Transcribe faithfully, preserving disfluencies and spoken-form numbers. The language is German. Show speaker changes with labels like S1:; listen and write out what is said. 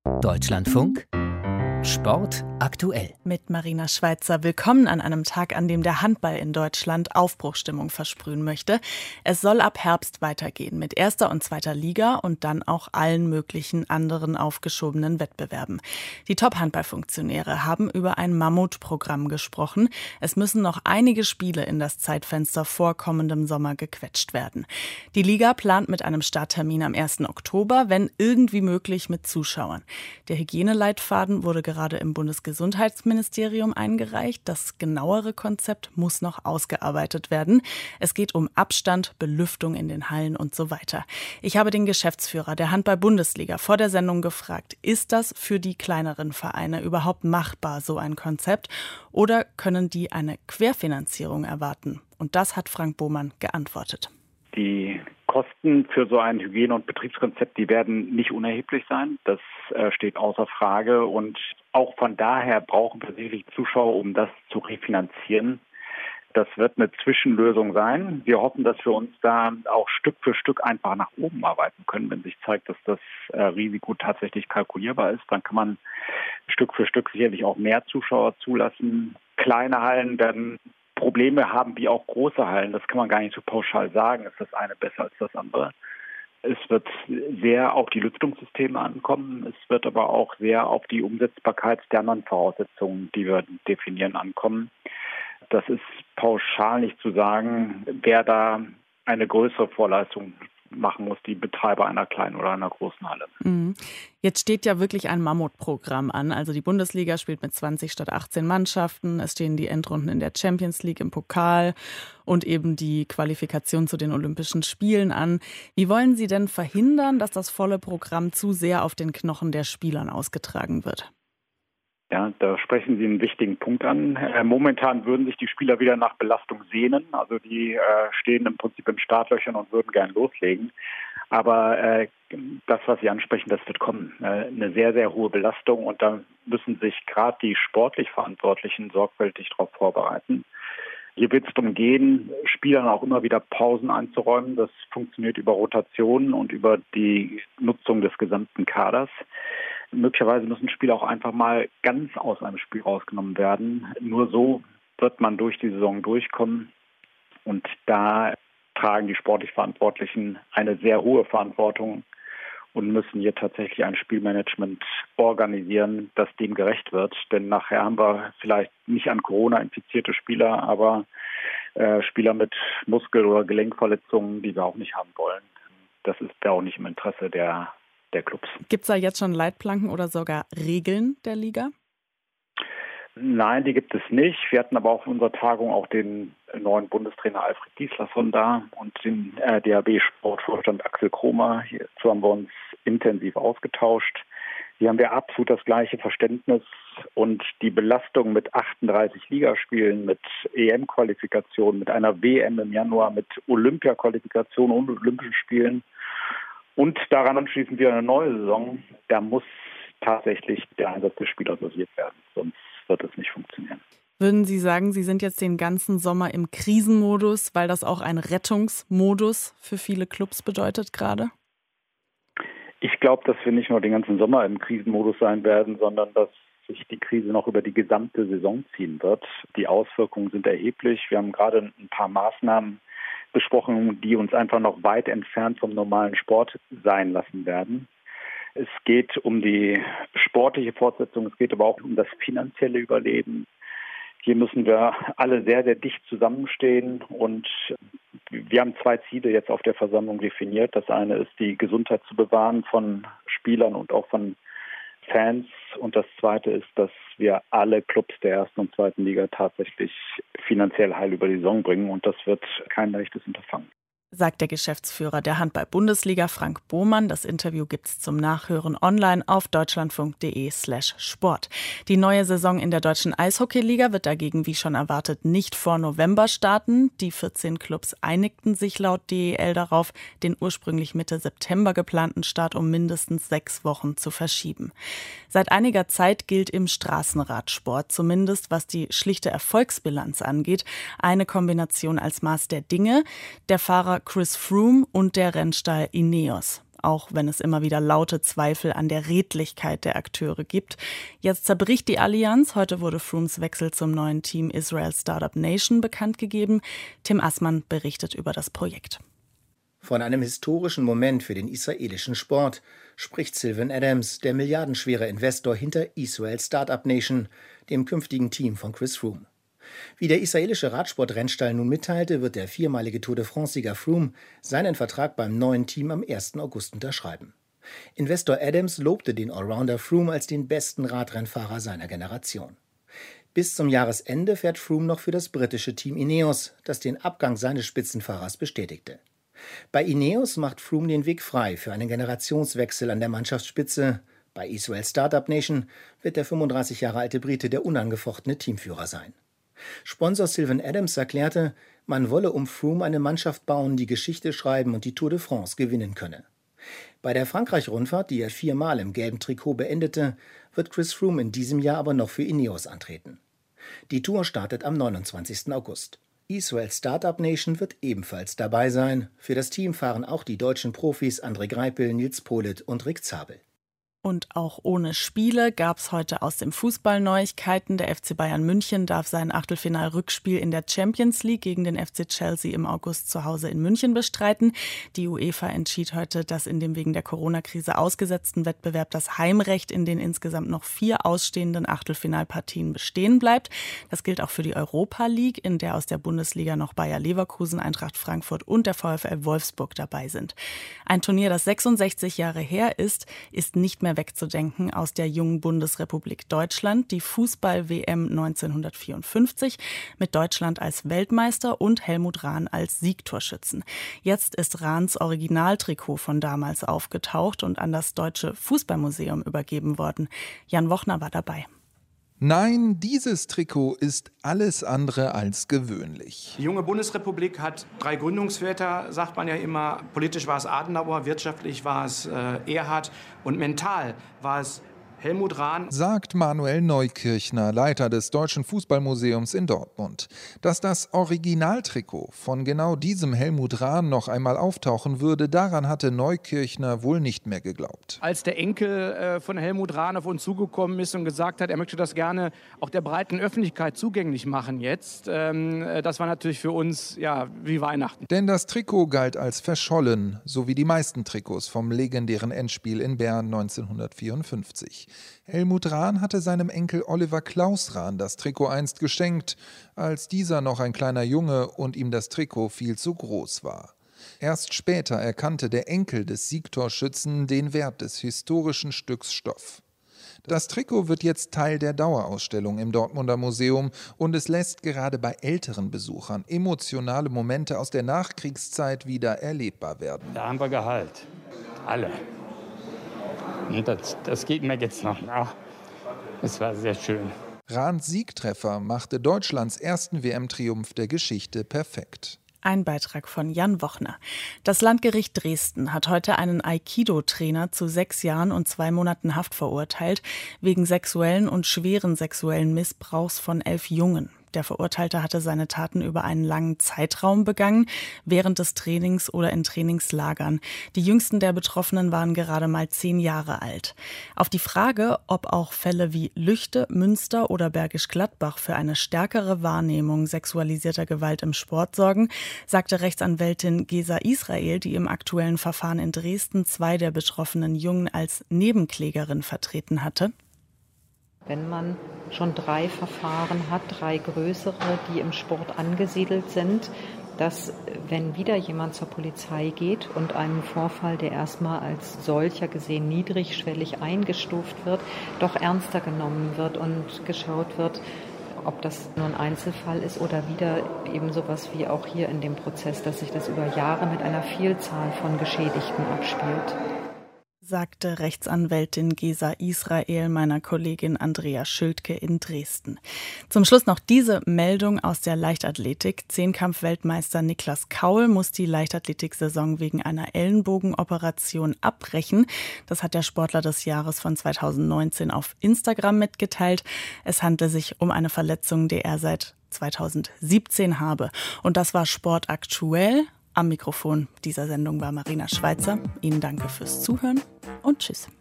S1: Deutschlandfunk Sport aktuell.
S2: Mit Marina Schweizer. Willkommen an einem Tag, an dem der Handball in Deutschland Aufbruchsstimmung versprühen möchte. Es soll ab Herbst weitergehen mit erster und zweiter Liga und dann auch allen möglichen anderen aufgeschobenen Wettbewerben. Die Top-Handballfunktionäre haben über ein Mammutprogramm gesprochen. Es müssen noch einige Spiele in das Zeitfenster vor kommendem Sommer gequetscht werden. Die Liga plant mit einem Starttermin am ersten Oktober, wenn irgendwie möglich mit Zuschauern. Der Hygieneleitfaden wurde gerade im Bundesgesundheitsministerium eingereicht. Das genauere Konzept muss noch ausgearbeitet werden. Es geht um Abstand, Belüftung in den Hallen und so weiter. Ich habe den Geschäftsführer der Handball-Bundesliga vor der Sendung gefragt, ist das für die kleineren Vereine überhaupt machbar, so ein Konzept? Oder können die eine Querfinanzierung erwarten? Und das hat Frank Bohmann geantwortet.
S3: Die Kosten für so ein Hygiene- und Betriebskonzept, die werden nicht unerheblich sein. Das äh, steht außer Frage. Und auch von daher brauchen wir sicherlich Zuschauer, um das zu refinanzieren. Das wird eine Zwischenlösung sein. Wir hoffen, dass wir uns da auch Stück für Stück einfach nach oben arbeiten können. Wenn sich zeigt, dass das äh, Risiko tatsächlich kalkulierbar ist, dann kann man Stück für Stück sicherlich auch mehr Zuschauer zulassen. Kleine Hallen werden Probleme haben wie auch große Hallen. Das kann man gar nicht so pauschal sagen. Ist das eine besser als das andere? Es wird sehr auf die Lüftungssysteme ankommen. Es wird aber auch sehr auf die Umsetzbarkeit der anderen Voraussetzungen, die wir definieren, ankommen. Das ist pauschal nicht zu sagen, wer da eine größere Vorleistung machen muss, die Betreiber einer kleinen oder einer großen Halle.
S2: Mhm. Jetzt steht ja wirklich ein Mammutprogramm an. Also die Bundesliga spielt mit zwanzig statt achtzehn Mannschaften. Es stehen die Endrunden in der Champions League, im Pokal und eben die Qualifikation zu den Olympischen Spielen an. Wie wollen Sie denn verhindern, dass das volle Programm zu sehr auf den Knochen der Spielern ausgetragen wird?
S3: Ja, da sprechen Sie einen wichtigen Punkt an. Äh, momentan würden sich die Spieler wieder nach Belastung sehnen. Also die äh, stehen im Prinzip in Startlöchern und würden gern loslegen. Aber äh, das, was Sie ansprechen, das wird kommen. Äh, eine sehr, sehr hohe Belastung. Und da müssen sich gerade die sportlich Verantwortlichen sorgfältig darauf vorbereiten. Hier wird es darum gehen, Spielern auch immer wieder Pausen einzuräumen. Das funktioniert über Rotationen und über die Nutzung des gesamten Kaders. Möglicherweise müssen Spieler auch einfach mal ganz aus einem Spiel rausgenommen werden. Nur so wird man durch die Saison durchkommen. Und da tragen die sportlich Verantwortlichen eine sehr hohe Verantwortung und müssen hier tatsächlich ein Spielmanagement organisieren, das dem gerecht wird. Denn nachher haben wir vielleicht nicht an Corona infizierte Spieler, aber äh, Spieler mit Muskel- oder Gelenkverletzungen, die wir auch nicht haben wollen. Das ist ja auch nicht im Interesse der der Clubs.
S2: Gibt es da jetzt schon Leitplanken oder sogar Regeln der Liga?
S3: Nein, die gibt es nicht. Wir hatten aber auch in unserer Tagung auch den neuen Bundestrainer Alfred Gislason da und den äh, D H B-Sportvorstand Axel Kromer. Hierzu haben wir uns intensiv ausgetauscht. Hier haben wir absolut das gleiche Verständnis und die Belastung mit achtunddreißig Ligaspielen, mit E M-Qualifikationen, mit einer W M im Januar, mit Olympia-Qualifikationen und Olympischen Spielen. Und daran anschließen wir eine neue Saison. Da muss tatsächlich der Einsatz des Spielers dosiert werden, sonst wird es nicht funktionieren.
S2: Würden Sie sagen, Sie sind jetzt den ganzen Sommer im Krisenmodus, weil das auch ein Rettungsmodus für viele Clubs bedeutet gerade?
S3: Ich glaube, dass wir nicht nur den ganzen Sommer im Krisenmodus sein werden, sondern dass sich die Krise noch über die gesamte Saison ziehen wird. Die Auswirkungen sind erheblich. Wir haben gerade ein paar Maßnahmen besprochen, die uns einfach noch weit entfernt vom normalen Sport sein lassen werden. Es geht um die sportliche Fortsetzung, es geht aber auch um das finanzielle Überleben. Hier müssen wir alle sehr, sehr dicht zusammenstehen und wir haben zwei Ziele jetzt auf der Versammlung definiert. Das eine ist, die Gesundheit zu bewahren von Spielern und auch von Fans. Und das zweite ist, dass wir alle Clubs der ersten und zweiten Liga tatsächlich finanziell heil über die Saison bringen. Und das wird kein leichtes Unterfangen.
S2: Sagt der Geschäftsführer der Handball-Bundesliga Frank Bohmann. Das Interview gibt's zum Nachhören online auf deutschlandfunk.de slash Sport. Die neue Saison in der deutschen Eishockeyliga wird dagegen, wie schon erwartet, nicht vor November starten. Die vierzehn Clubs einigten sich laut D E L darauf, den ursprünglich Mitte September geplanten Start um mindestens sechs Wochen zu verschieben. Seit einiger Zeit gilt im Straßenradsport, zumindest was die schlichte Erfolgsbilanz angeht, eine Kombination als Maß der Dinge. Der Fahrer Chris Froome und der Rennstall Ineos. auch wenn es immer wieder laute Zweifel an der Redlichkeit der Akteure gibt. Jetzt zerbricht die Allianz. Heute wurde Froomes Wechsel zum neuen Team Israel Startup Nation bekannt gegeben. Tim Assmann berichtet über das Projekt.
S4: Von einem historischen Moment für den israelischen Sport spricht Sylvan Adams, der milliardenschwere Investor hinter Israel Startup Nation, dem künftigen Team von Chris Froome. Wie der israelische Radsportrennstall nun mitteilte, wird der viermalige Tour de France-Sieger Froome seinen Vertrag beim neuen Team am ersten August unterschreiben. Investor Adams lobte den Allrounder Froome als den besten Radrennfahrer seiner Generation. Bis zum Jahresende fährt Froome noch für das britische Team Ineos, das den Abgang seines Spitzenfahrers bestätigte. Bei Ineos macht Froome den Weg frei für einen Generationswechsel an der Mannschaftsspitze. Bei Israel Startup Nation wird der fünfunddreißig Jahre alte Brite der unangefochtene Teamführer sein. Sponsor Sylvan Adams erklärte, man wolle um Froome eine Mannschaft bauen, die Geschichte schreiben und die Tour de France gewinnen könne. Bei der Frankreich-Rundfahrt, die er viermal im gelben Trikot beendete, wird Chris Froome in diesem Jahr aber noch für Ineos antreten. Die Tour startet am neunundzwanzigsten August. Israel Startup Nation wird ebenfalls dabei sein. Für das Team fahren auch die deutschen Profis André Greipel, Nils Politt und Rick Zabel.
S2: Und auch ohne Spiele gab es heute aus dem Fußball Neuigkeiten. Der F C Bayern München darf sein Achtelfinal-Rückspiel in der Champions League gegen den F C Chelsea im August zu Hause in München bestreiten. Die UEFA entschied heute, dass in dem wegen der Corona-Krise ausgesetzten Wettbewerb das Heimrecht in den insgesamt noch vier ausstehenden Achtelfinalpartien bestehen bleibt. Das gilt auch für die Europa League, in der aus der Bundesliga noch Bayer Leverkusen, Eintracht Frankfurt und der VfL Wolfsburg dabei sind. Ein Turnier, das sechsundsechzig Jahre her ist, ist nicht mehr wegzudenken aus der jungen Bundesrepublik Deutschland, die Fußball-W M neunzehnhundertvierundfünfzig mit Deutschland als Weltmeister und Helmut Rahn als Siegtorschützen. Jetzt ist Rahns Originaltrikot von damals aufgetaucht und an das Deutsche Fußballmuseum übergeben worden. Jan Wochner war dabei.
S5: Nein, dieses Trikot ist alles andere als gewöhnlich.
S6: Die junge Bundesrepublik hat drei Gründungsväter, sagt man ja immer. Politisch war es Adenauer, wirtschaftlich war es äh, Erhard und mental war es Helmut Rahn,
S5: sagt Manuel Neukirchner, Leiter des Deutschen Fußballmuseums in Dortmund. Dass das Originaltrikot von genau diesem Helmut Rahn noch einmal auftauchen würde, daran hatte Neukirchner wohl nicht mehr geglaubt.
S6: Als der Enkel äh, von Helmut Rahn auf uns zugekommen ist und gesagt hat, er möchte das gerne auch der breiten Öffentlichkeit zugänglich machen jetzt, ähm, das war natürlich für uns ja wie Weihnachten.
S5: Denn das Trikot galt als verschollen, so wie die meisten Trikots vom legendären Endspiel in Bern neunzehnhundertvierundfünfzig. Helmut Rahn hatte seinem Enkel Oliver Klaus Rahn das Trikot einst geschenkt, als dieser noch ein kleiner Junge und ihm das Trikot viel zu groß war. Erst später erkannte der Enkel des Siegtorschützen den Wert des historischen Stücks Stoff. Das Trikot wird jetzt Teil der Dauerausstellung im Dortmunder Museum und es lässt gerade bei älteren Besuchern emotionale Momente aus der Nachkriegszeit wieder erlebbar werden.
S7: Da haben wir Gehalt. Alle. Und das, das geht mir jetzt noch nach. Es war sehr schön.
S5: Rahns Siegtreffer machte Deutschlands ersten W M-Triumph der Geschichte perfekt.
S2: Ein Beitrag von Jan Wochner. Das Landgericht Dresden hat heute einen Aikido-Trainer zu sechs Jahren und zwei Monaten Haft verurteilt, wegen sexuellen und schweren sexuellen Missbrauchs von elf Jungen. Der Verurteilte hatte seine Taten über einen langen Zeitraum begangen, während des Trainings oder in Trainingslagern. Die jüngsten der Betroffenen waren gerade mal zehn Jahre alt. Auf die Frage, ob auch Fälle wie Lüchte, Münster oder Bergisch Gladbach für eine stärkere Wahrnehmung sexualisierter Gewalt im Sport sorgen, sagte Rechtsanwältin Gesa Israel, die im aktuellen Verfahren in Dresden zwei der betroffenen Jungen als Nebenklägerin vertreten hatte.
S8: Wenn man schon drei Verfahren hat, drei größere, die im Sport angesiedelt sind, dass, wenn wieder jemand zur Polizei geht und einen Vorfall, der erstmal als solcher gesehen niedrigschwellig eingestuft wird, doch ernster genommen wird und geschaut wird, ob das nur ein Einzelfall ist oder wieder eben sowas wie auch hier in dem Prozess, dass sich das über Jahre mit einer Vielzahl von Geschädigten abspielt.
S2: Sagte Rechtsanwältin Gesa Israel meiner Kollegin Andrea Schildke in Dresden. Zum Schluss noch diese Meldung aus der Leichtathletik. Zehnkampf-Weltmeister Niklas Kaul muss die Leichtathletik-Saison wegen einer Ellenbogenoperation abbrechen. Das hat der Sportler des Jahres von zweitausendneunzehn auf Instagram mitgeteilt. Es handle sich um eine Verletzung, die er seit zweitausendsiebzehn habe. Und das war Sport aktuell. Am Mikrofon dieser Sendung war Marina Schweizer. Ihnen danke fürs Zuhören und tschüss.